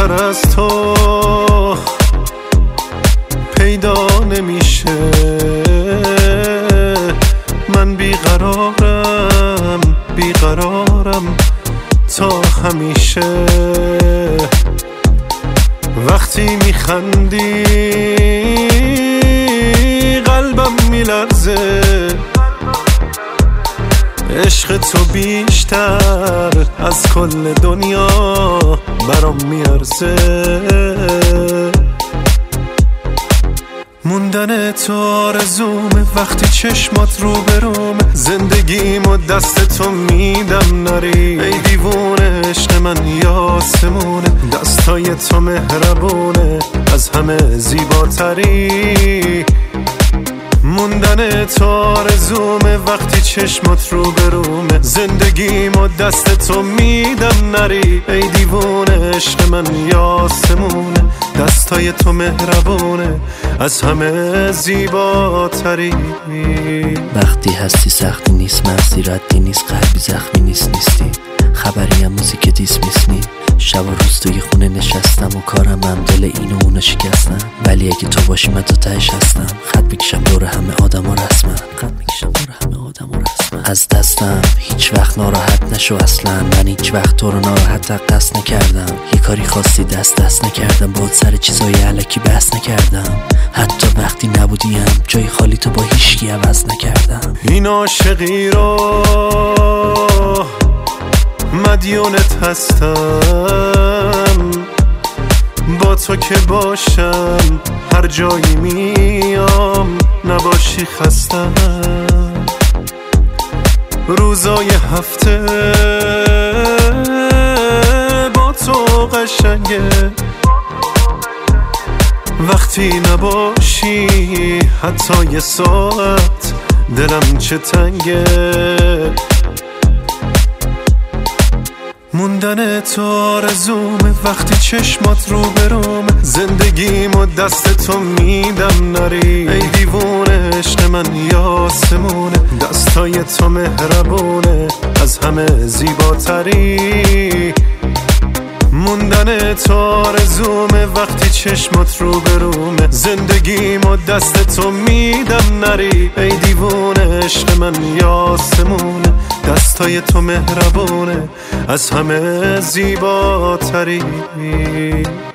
زیباتر از تو پیدا نمیشه. من بیقرارم تا همیشه. وقتی میخندی قلبم میلرزه، عشق تو بیشتر از کل دنیا برام میارزه. موندن تو آرزومه، وقتی چشمات رو برومه، زندگیمو دست تو میدم نری. ای دیوونه عشق من یاسمونه، دستای تو مهربونه، از همه زیباتری. موندن تو آرزومه، وقتی چشمات رو برومه، زندگیمو دست تو میدم نری. ای دیوونه عشق من یاسمونه، دستای تو مهربونه، از همه زیباتری. وقتی هستی سختی نیست، مرزی ردی نیست، قلبی زخمی نیستی. خبری هم موزیک دیسمیسنی. شب و روز توی خونه نشستم و کارم هم دل این و اونو شکستم، ولی اگه تو باشی من تا تهش هستم. خط میکشم دور همه آدم ها رسمم. از دستم هیچ وقت ناراحت نشو اصلا، من هیچ وقت تو رو ناراحت قصد نکردم. یه کاری خواستی دست نکردم، باید سر چیزای علکی بحث نکردم. حتی وقتی نبودیم جای خالی تو با هیچکی عوض نکردم. این عاشقی رو مدیونت هستم، با تو که باشم هر جایی میام، نباشی خستم. روزای هفته با تو قشنگه، وقتی نباشی حتی یه ساعت دلم چه تنگه. موندن تو آرزومه، وقتی چشمات رو برومه، زندگیمو دست تو میدم نری. ای دیوونه عشق من یاسمونه، دستای تو مهربونه، از همه زیباتری. موندن تو آرزومه، وقتی چشمات رو برومه، زندگیمو دست تو میدم نری. ای دیوونه عشق من یاسمونه، دستای تو مهربونه، از همه زیباتری.